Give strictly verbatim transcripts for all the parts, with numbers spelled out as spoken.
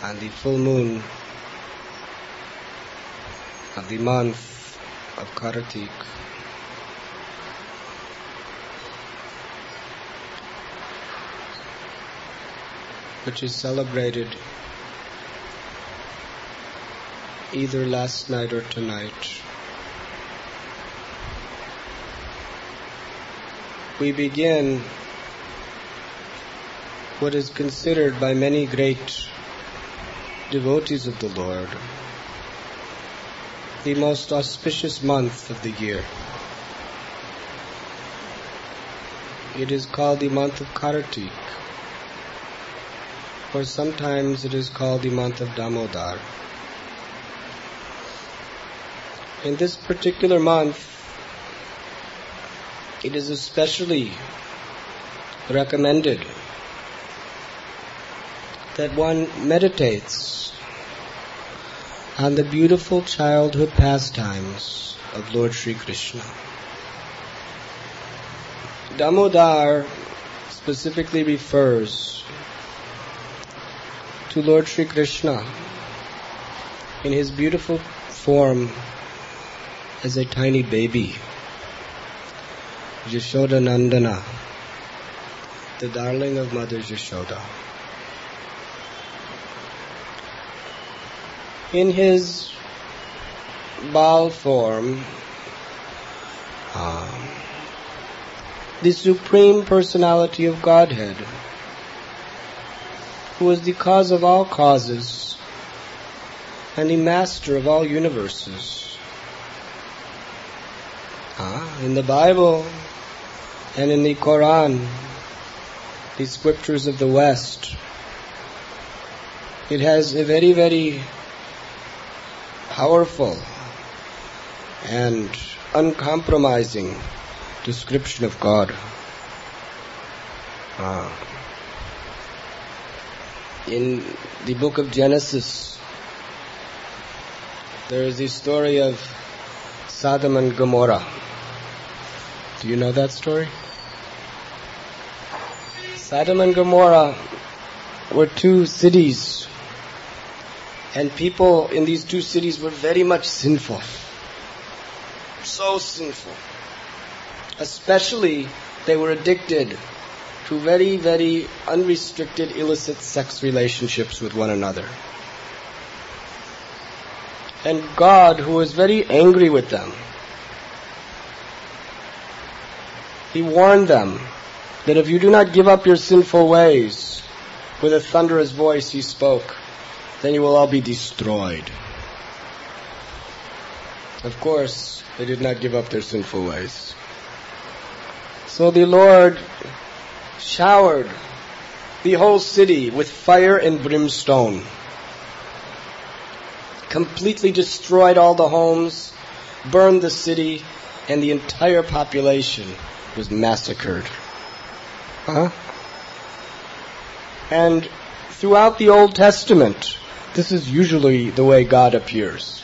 on the full moon of the month of Kartik, which is celebrated either last night or tonight. We begin what is considered by many great devotees of the Lord the most auspicious month of the year. It is called the month of Kartik, or sometimes it is called the month of Damodar. In this particular month, it is especially recommended that one meditates on the beautiful childhood pastimes of Lord Sri Krishna. Damodar specifically refers to Lord Sri Krishna in his beautiful form as a tiny baby, Yashoda Nandana, the darling of Mother Yashoda. In his Baal form, um, the Supreme Personality of Godhead, who is the cause of all causes and the master of all universes. Ah, in the Bible and in the Quran, the scriptures of the West, it has a very, very powerful and uncompromising description of God. Ah. In the book of Genesis, there is the story of Sodom and Gomorrah. Do you know that story? Sodom and Gomorrah were two cities, and people in these two cities were very much sinful. So sinful. Especially, they were addicted to very, very unrestricted illicit sex relationships with one another. And God, who was very angry with them, He warned them that if you do not give up your sinful ways, with a thunderous voice He spoke, then you will all be destroyed. Of course, they did not give up their sinful ways. So the Lord showered the whole city with fire and brimstone, completely destroyed all the homes, burned the city, and the entire population was massacred. Huh? And throughout the Old Testament, this is usually the way God appears.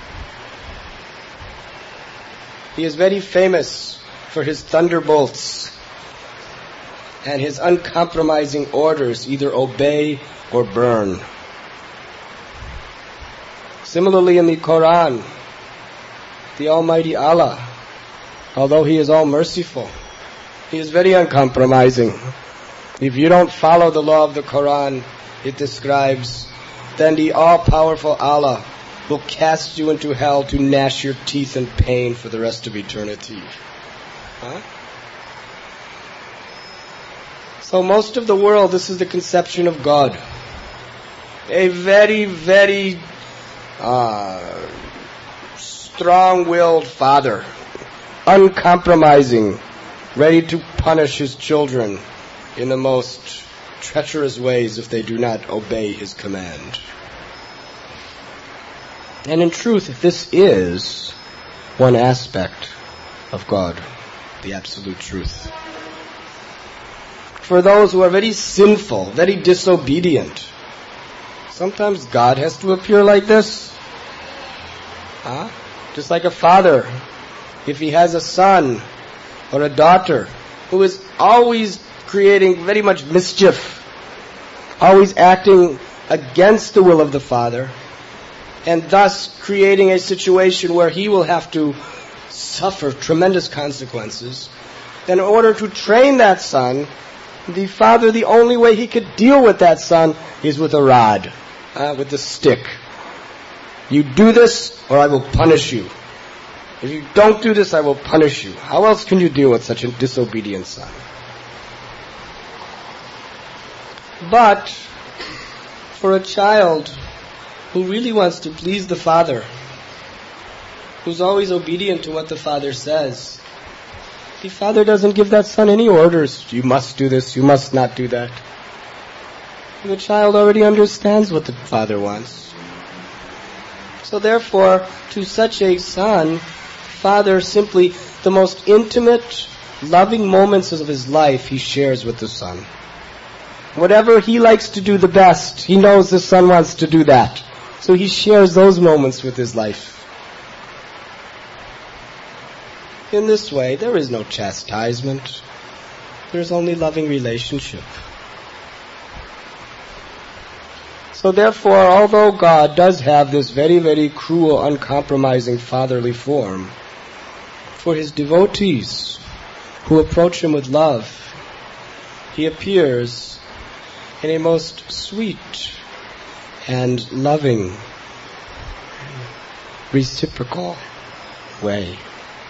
He is very famous for His thunderbolts and His uncompromising orders, either obey or burn. Similarly, in the Quran, the Almighty Allah, although He is all merciful, He is very uncompromising. If you don't follow the law of the Quran, it describes, then the all-powerful Allah will cast you into hell to gnash your teeth in pain for the rest of eternity. Huh? So most of the world, this is the conception of God. A very, very uh, strong-willed father, uncompromising, ready to punish his children in the most treacherous ways if they do not obey His command. And in truth, this is one aspect of God, the absolute truth. For those who are very sinful, very disobedient, sometimes God has to appear like this. Huh? Just like a father, if he has a son or a daughter who is always creating very much mischief, always acting against the will of the father, and thus creating a situation where he will have to suffer tremendous consequences, then in order to train that son, the father, the only way he could deal with that son is with a rod, uh, with a stick. You do this or I will punish you. If you don't do this, I will punish you. How else can you deal with such a disobedient son? But for a child who really wants to please the father, who's always obedient to what the father says, the father doesn't give that son any orders. You must do this, you must not do that. The child already understands what the father wants. So therefore, to such a son, father simply, the most intimate, loving moments of his life he shares with the son. Whatever he likes to do the best, he knows the son wants to do that. So he shares those moments with his life. In this way, there is no chastisement. There is only loving relationship. So therefore, although God does have this very, very cruel, uncompromising fatherly form, for His devotees who approach Him with love, He appears in a most sweet and loving, reciprocal way.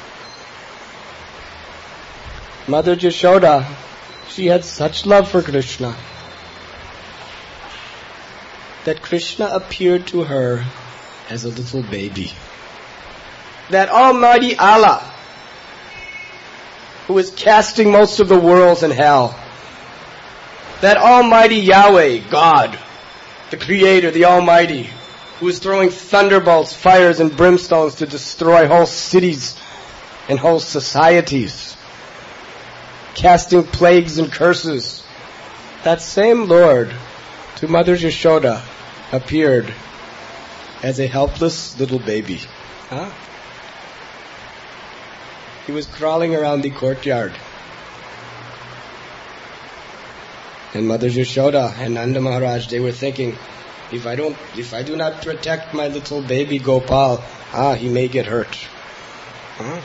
Mother Jashoda, she had such love for Krishna that Krishna appeared to her as a little baby. That Almighty Allah, who is casting most of the worlds in hell, that Almighty Yahweh, God, the Creator, the Almighty, who is throwing thunderbolts, fires, and brimstones to destroy whole cities and whole societies, casting plagues and curses, that same Lord to Mother Jashoda appeared as a helpless little baby. Huh? He was crawling around the courtyard. And Mother Jashoda and Nanda Maharaj, they were thinking, if I don't, if I do not protect my little baby Gopal, ah, he may get hurt. Huh?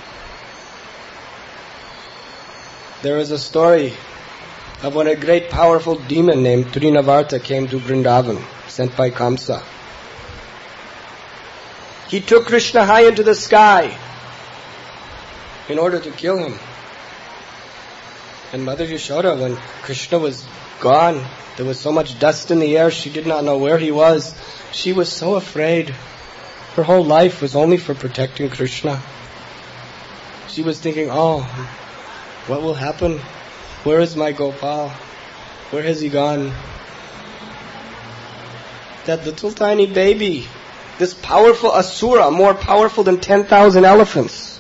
There is a story of when a great powerful demon named Trinavarta came to Vrindavan, sent by Kamsa. He took Krishna high into the sky in order to kill him. And Mother Yashoda, when Krishna was gone, there was so much dust in the air, she did not know where he was. She was so afraid. Her whole life was only for protecting Krishna. She was thinking, oh, what will happen? Where is my Gopal? Where has he gone? That little tiny baby, this powerful asura, more powerful than ten thousand elephants.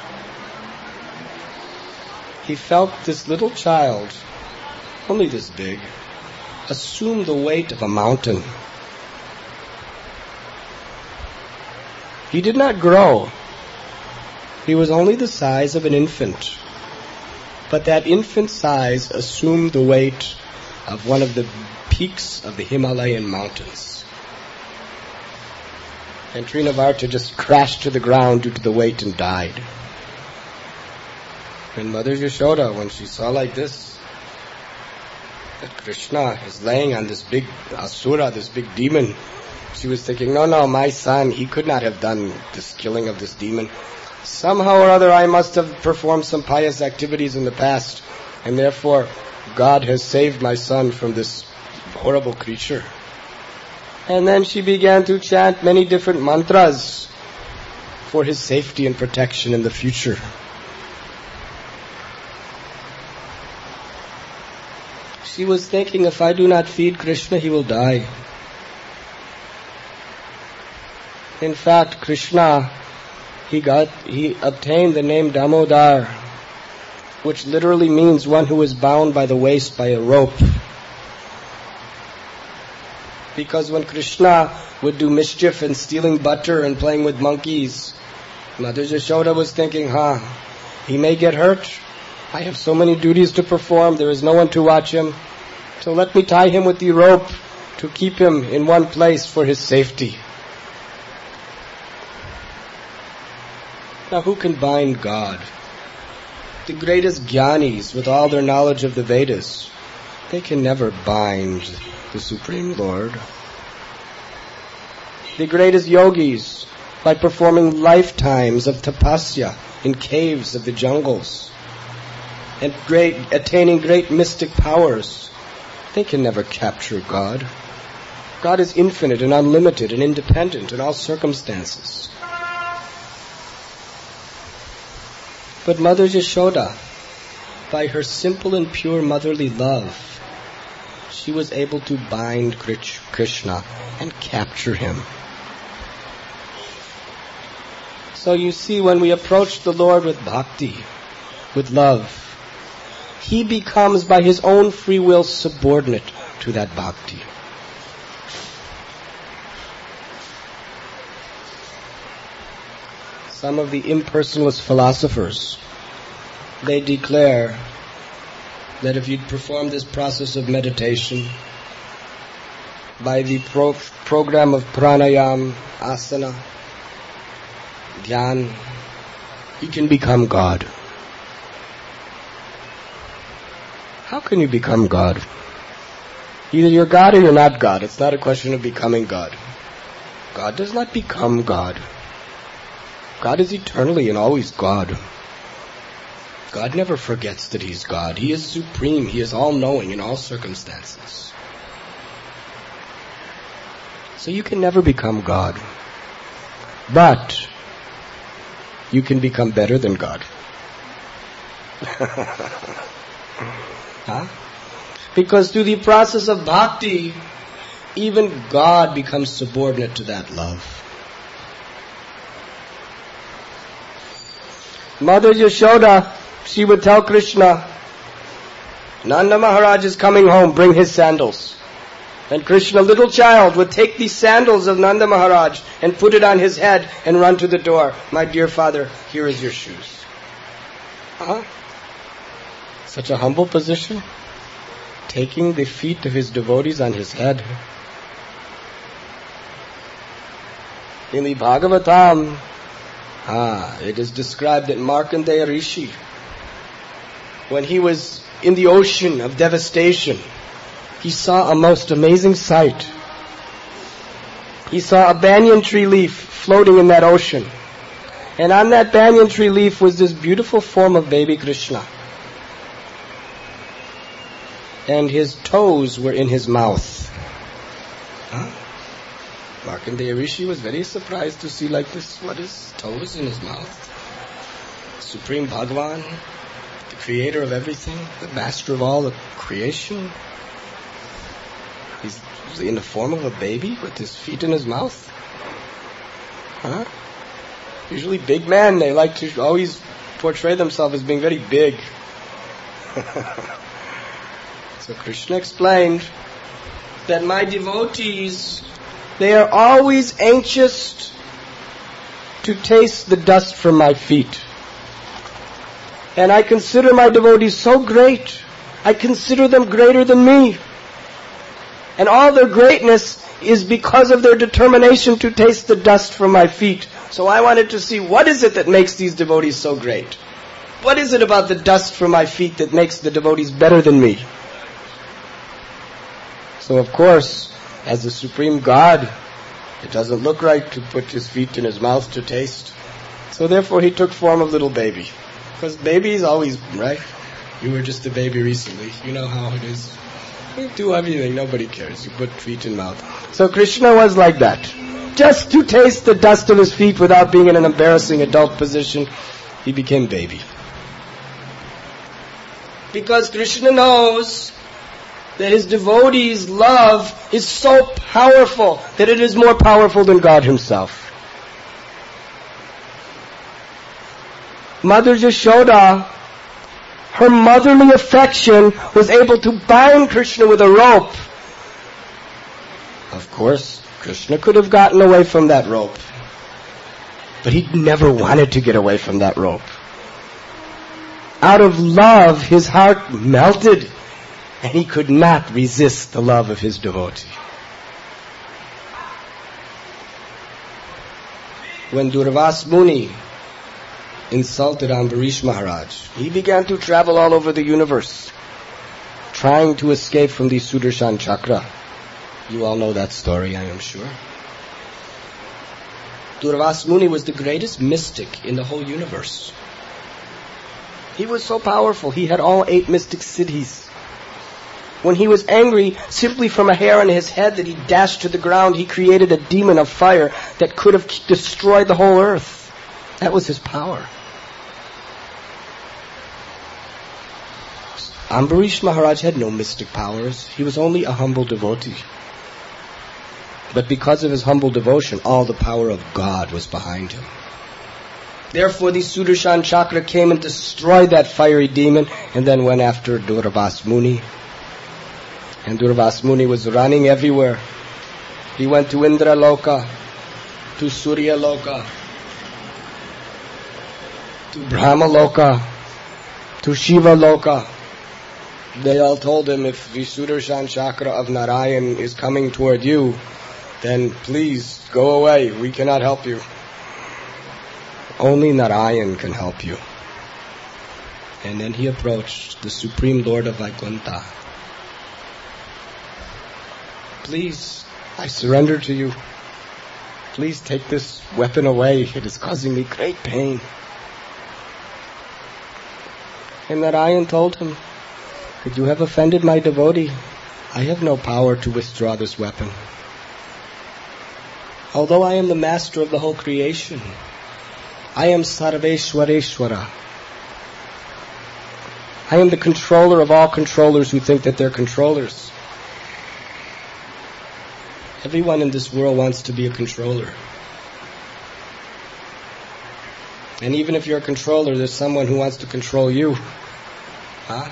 He felt this little child, only this big, assume the weight of a mountain. He did not grow. He was only the size of an infant. But that infant size assumed the weight of one of the peaks of the Himalayan mountains. And Trinavarta just crashed to the ground due to the weight and died. And Mother Yashoda, when she saw like this, that Krishna is laying on this big asura, this big demon, she was thinking, no, no, my son, he could not have done this killing of this demon. Somehow or other I must have performed some pious activities in the past, and therefore God has saved my son from this horrible creature. And then she began to chant many different mantras for his safety and protection in the future. She was thinking, if I do not feed Krishna, he will die. In fact, Krishna, he got, he obtained the name Damodar, which literally means one who is bound by the waist by a rope. Because when Krishna would do mischief and stealing butter and playing with monkeys, Mother Yashoda was thinking, huh, he may get hurt. I have so many duties to perform, there is no one to watch him. So let me tie him with the rope to keep him in one place for his safety. Now who can bind God? The greatest jnanis with all their knowledge of the Vedas, they can never bind the Supreme Lord. The greatest yogis, by performing lifetimes of tapasya in caves of the jungles, and great, attaining great mystic powers, they can never capture God. God is infinite and unlimited and independent in all circumstances. But Mother Yashoda, by her simple and pure motherly love, she was able to bind Krishna and capture him. So you see, when we approach the Lord with bhakti, with love, he becomes by his own free will subordinate to that bhakti. Some of the impersonalist philosophers, they declare that if you perform this process of meditation by the pro- program of pranayam, asana, dhyan, you can become God. How can you become God? Either you're God or you're not God. It's not a question of becoming God. God does not become God. God is eternally and always God. God never forgets that He's God. He is supreme. He is all-knowing in all circumstances. So you can never become God. But you can become better than God. Huh? Because through the process of bhakti, even God becomes subordinate to that love. Mother Yashoda, she would tell Krishna, Nanda Maharaj is coming home, bring his sandals. And Krishna, little child, would take the sandals of Nanda Maharaj and put it on his head and run to the door. My dear father, here is your shoes. Huh? Such a humble position. Taking the feet of his devotees on his head. In the Bhagavatam, ah, it is described that Markandeya Rishi, when he was in the ocean of devastation, he saw a most amazing sight. He saw a banyan tree leaf floating in that ocean. And on that banyan tree leaf was this beautiful form of baby Krishna. And his toes were in his mouth. Huh? Markandeya Rishi was very surprised to see like this. What is toes in his mouth? Supreme Bhagavan, the creator of everything, the master of all the creation. He's in the form of a baby with his feet in his mouth. Huh? Usually big men, they like to always portray themselves as being very big. So Krishna explained that my devotees, they are always anxious to taste the dust from my feet. And I consider my devotees so great. I consider them greater than me. And all their greatness is because of their determination to taste the dust from my feet. So I wanted to see, what is it that makes these devotees so great? What is it about the dust from my feet that makes the devotees better than me? So of course, as the Supreme God, it doesn't look right to put his feet in his mouth to taste. So therefore he took form of little baby. Because babies always, right? You were just a baby recently. You know how it is. You do everything, nobody cares. You put feet in mouth. So Krishna was like that. Just to taste the dust of his feet without being in an embarrassing adult position, he became baby. Because Krishna knows that his devotees' love is so powerful that it is more powerful than God himself. Mother Yashoda, her motherly affection was able to bind Krishna with a rope. Of course, Krishna could have gotten away from that rope. But he never wanted to get away from that rope. Out of love, his heart melted, and he could not resist the love of his devotee. when Durvas Muni insulted Ambarish Maharaj, he began to travel all over the universe, trying to escape from the Sudarshan Chakra. You all know that story, I am sure. Durvas Muni was the greatest mystic in the whole universe. He was so powerful, he had all eight mystic siddhis. When he was angry, simply from a hair on his head that he dashed to the ground, he created a demon of fire that could have destroyed the whole earth. That was his power. Ambarish Maharaj had no mystic powers. He was only a humble devotee. But because of his humble devotion, all the power of God was behind him. Therefore the Sudarshan Chakra came and destroyed that fiery demon and then went after Durvas Muni. And Durvas Muni was running everywhere. He went to Indra Loka, to Surya Loka, to Brahma Loka, to Shiva Loka. They all told him, if the Sudarshan Chakra of Narayan is coming toward you, then please go away. We cannot help you. Only Narayan can help you. And then he approached the Supreme Lord of Vaikuntha. Please, I surrender to you. Please take this weapon away. It is causing me great pain. And Narayan told him, if you have offended my devotee, I have no power to withdraw this weapon. Although I am the master of the whole creation, I am Sarveshwareshwara. I am the controller of all controllers who think that they're controllers. Everyone in this world wants to be a controller. And even if you're a controller, there's someone who wants to control you. Huh?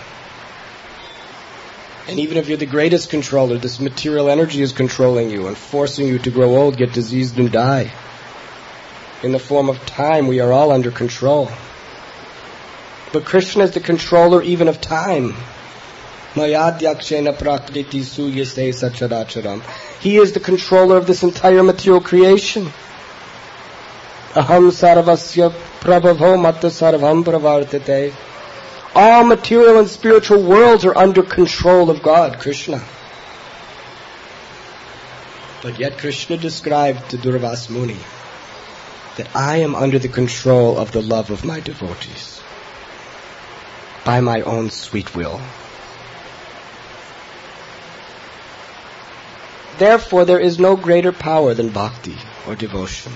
And even if you're the greatest controller, this material energy is controlling you and forcing you to grow old, get diseased, and die. In the form of time, we are all under control. But Krishna is the controller even of time. Mayadhyakshena prakriti suyase sacharacharam. He is the controller of this entire material creation. Aham sarvasya prabhavo matta sarvam pravartate. All material and spiritual worlds are under control of God, Krishna. But yet Krishna described to Durvas Muni that I am under the control of the love of my devotees by my own sweet will. Therefore, there is no greater power than bhakti or devotion.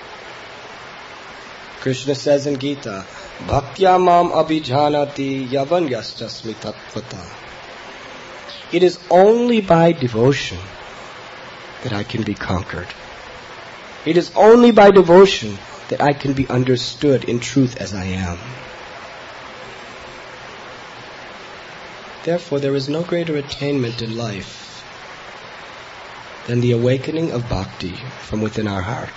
Krishna says in Gita, Bhaktya mam abhijanati yavanyaschasmi tattvata. It is only by devotion that I can be conquered. It is only by devotion that I can be understood in truth as I am. Therefore, there is no greater attainment in life than the awakening of bhakti from within our heart.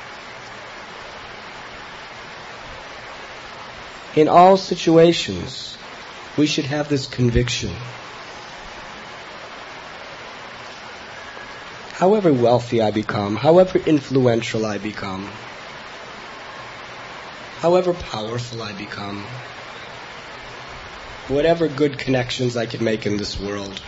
In all situations, we should have this conviction. However wealthy I become, however influential I become, however powerful I become, whatever good connections I can make in this world,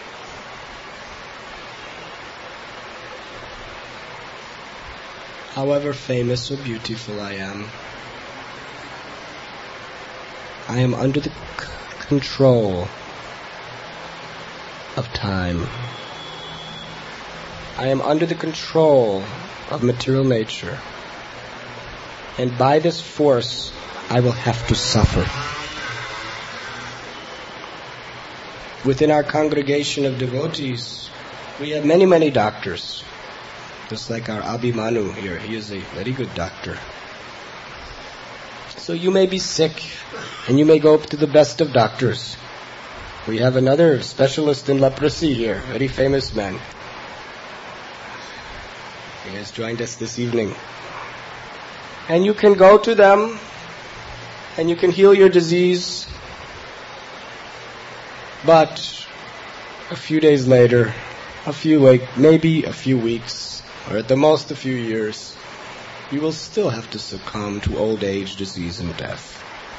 however famous or beautiful I am, I am under the c- control of time. I am under the control of material nature. And by this force, I will have to suffer. Within our congregation of devotees, we have many, many doctors. Just like our Abhimanyu here, he is a very good doctor. So you may be sick, and you may go up to the best of doctors. We have another specialist in leprosy here, very famous man. He has joined us this evening. And you can go to them, and you can heal your disease. But a few days later, a few like maybe a few weeks, or at the most a few years, you will still have to succumb to old age, disease, and death.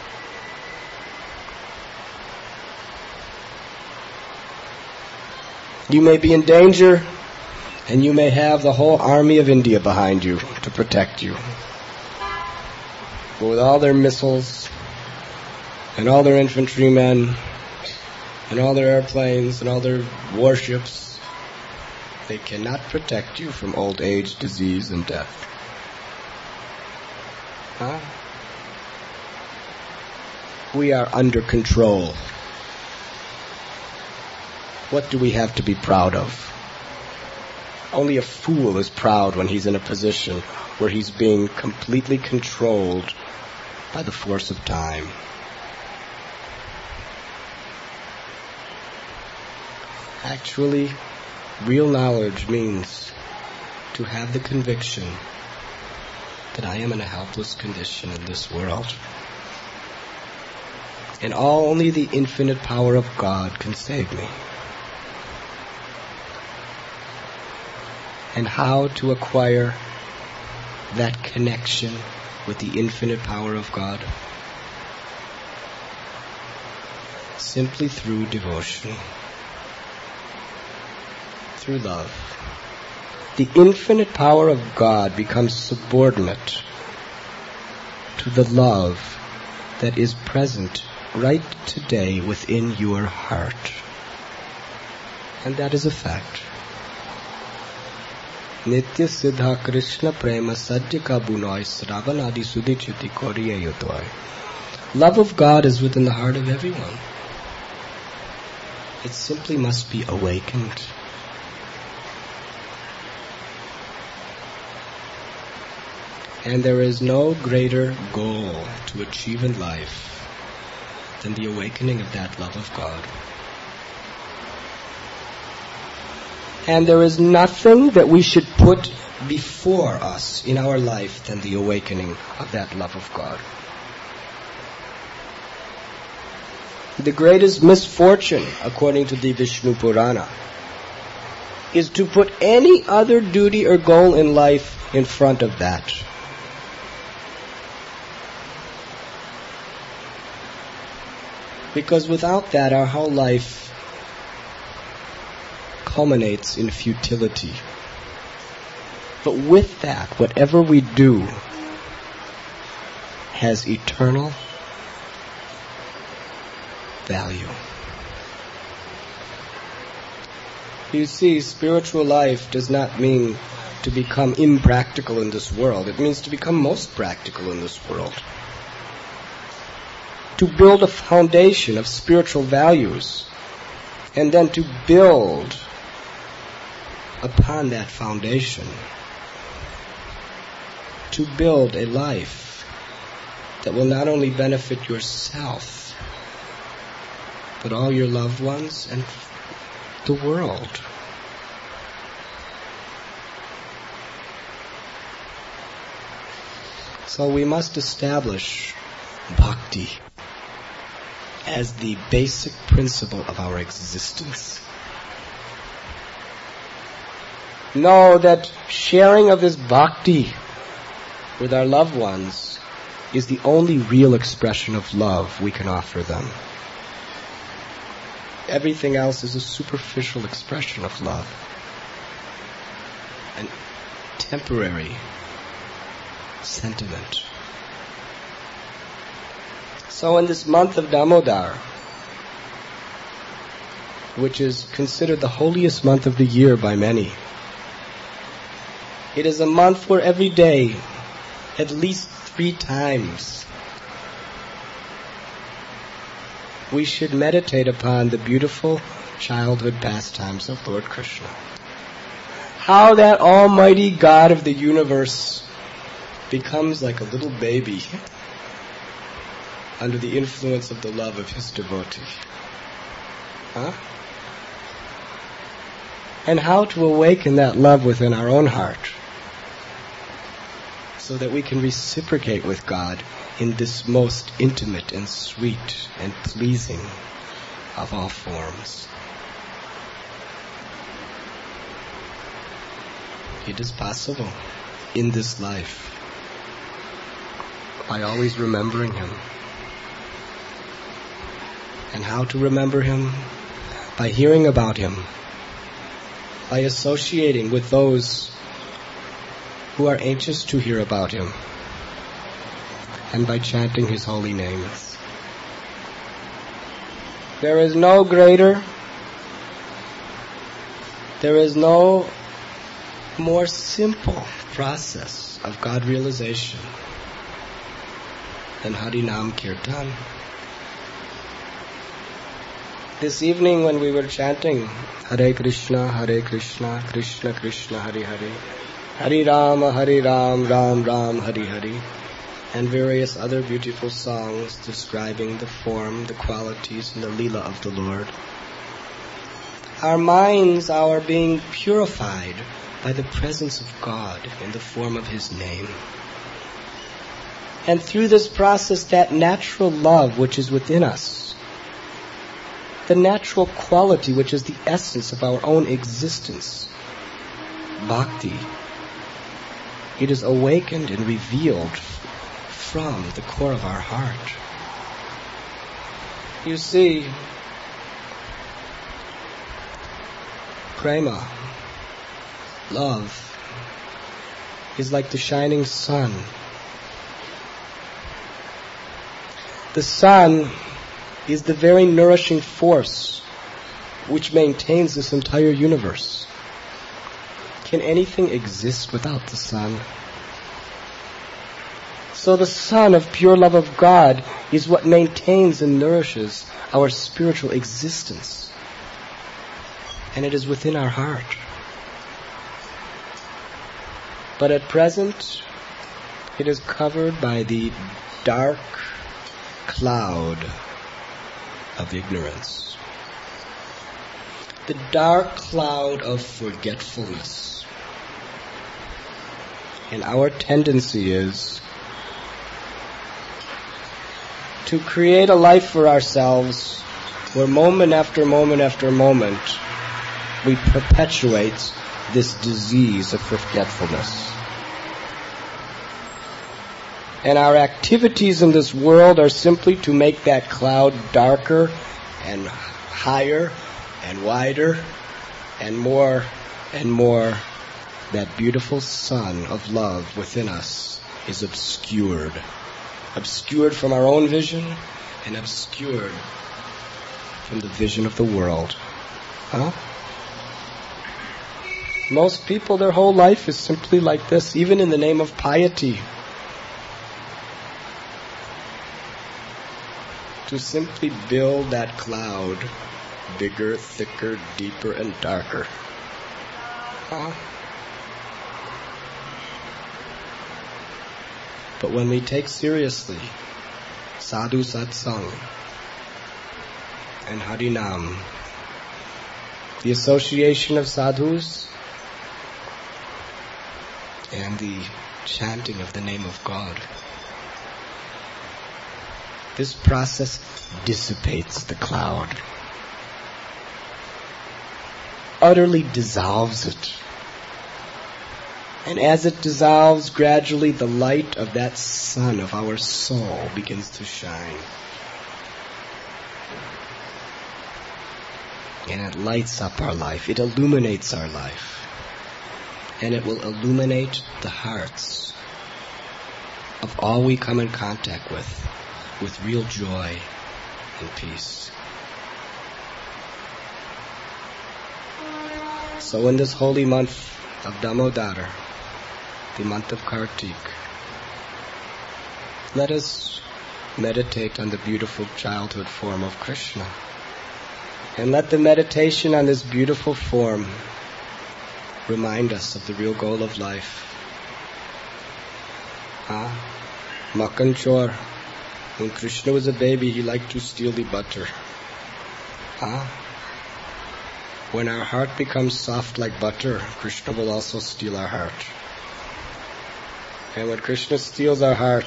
You may be in danger, and you may have the whole army of India behind you to protect you. But with all their missiles, and all their infantrymen, and all their airplanes, and all their warships, they cannot protect you from old age, disease, and death. Huh? We are under control. What do we have to be proud of? Only a fool is proud when he's in a position where he's being completely controlled by the force of time. Actually, real knowledge means to have the conviction that I am in a helpless condition in this world. And only the infinite power of God can save me. And how to acquire that connection with the infinite power of God? Simply through devotion, through love. The infinite power of God becomes subordinate to the love that is present right today within your heart. And that is a fact. Nitya Siddha Krishna Prema Sadhya Ka Bunoy Sravan Adi Sudhi Chuti Koriya Yotoy. Love of God is within the heart of everyone. It simply must be awakened. And there is no greater goal to achieve in life than the awakening of that love of God. And there is nothing that we should put before us in our life than the awakening of that love of God. The greatest misfortune, according to the Vishnu Purana, is to put any other duty or goal in life in front of that. Because without that, our whole life culminates in futility. But with that, whatever we do has eternal value. You see, spiritual life does not mean to become impractical in this world. It means to become most practical in this world. To build a foundation of spiritual values, and then to build upon that foundation, to build a life that will not only benefit yourself, but all your loved ones and the world. So we must establish bhakti as the basic principle of our existence. Know that sharing of this bhakti with our loved ones is the only real expression of love we can offer them. Everything else is a superficial expression of love, an temporary sentiment. So in this month of Damodar, which is considered the holiest month of the year by many, it is a month where every day, at least three times, we should meditate upon the beautiful childhood pastimes of Lord Krishna. How that almighty God of the universe becomes like a little baby under the influence of the love of his devotee. Huh? And how to awaken that love within our own heart so that we can reciprocate with God in this most intimate and sweet and pleasing of all forms. It is possible in this life by always remembering Him. And how to remember Him? By hearing about Him, by associating with those who are anxious to hear about Him, and by chanting His holy names. There is no greater, there is no more simple process of God realization than Harinam Kirtan. This evening when we were chanting Hare Krishna, Hare Krishna, Krishna Krishna, Hare Hare, Hare Rama, Hare Ram, Ram Ram, Hare Hare, and various other beautiful songs describing the form, the qualities, and the Leela of the Lord, our minds are being purified by the presence of God in the form of His name. And through this process, that natural love which is within us, the natural quality which is the essence of our own existence, bhakti, it is awakened and revealed from the core of our heart. You see, prema, love, is like the shining sun. The sun is the very nourishing force which maintains this entire universe. Can anything exist without the sun? So the sun of pure love of God is what maintains and nourishes our spiritual existence. And it is within our heart. But at present, it is covered by the dark cloud of ignorance. The dark cloud of forgetfulness. And our tendency is to create a life for ourselves where moment after moment after moment we perpetuate this disease of forgetfulness. And our activities in this world are simply to make that cloud darker and higher and wider and more and more. That beautiful sun of love within us is obscured. Obscured from our own vision and obscured from the vision of the world. Huh? Most people, their whole life is simply like this, even in the name of piety. To simply build that cloud bigger, thicker, deeper, and darker. Huh? But when we take seriously sadhu satsang and harinam, the association of sadhus and the chanting of the name of God, this process dissipates the cloud, utterly dissolves it. And as it dissolves, gradually the light of that sun of our soul begins to shine. And it lights up our life. It illuminates our life. And it will illuminate the hearts of all we come in contact with, with real joy and peace. So in this holy month of Damodar, the month of Kartik, let us meditate on the beautiful childhood form of Krishna. And let the meditation on this beautiful form remind us of the real goal of life. Ah, Makhan Chor. When Krishna was a baby, he liked to steal the butter. Ah, when our heart becomes soft like butter, Krishna will also steal our heart. And when Krishna steals our heart,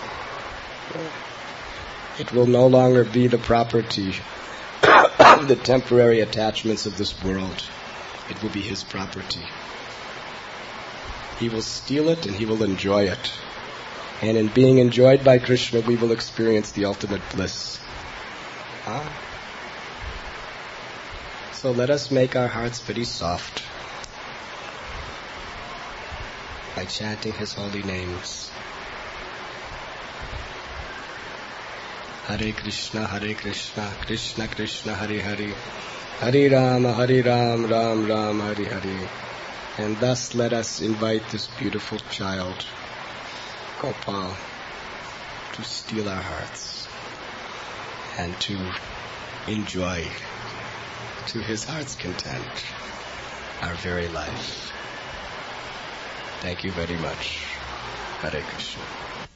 it will no longer be the property of the temporary attachments of this world. It will be His property. He will steal it and He will enjoy it. And in being enjoyed by Krishna, we will experience the ultimate bliss. Huh? So let us make our hearts very soft by chanting His holy names. Hare Krishna, Hare Krishna, Krishna Krishna, Hare Hare, Hare Rama, Hare Ram, Ram Ram, Hare Hare. And thus let us invite this beautiful child, Gopal, to steal our hearts and to enjoy to his heart's content our very life. Thank you very much. Hare Krishna.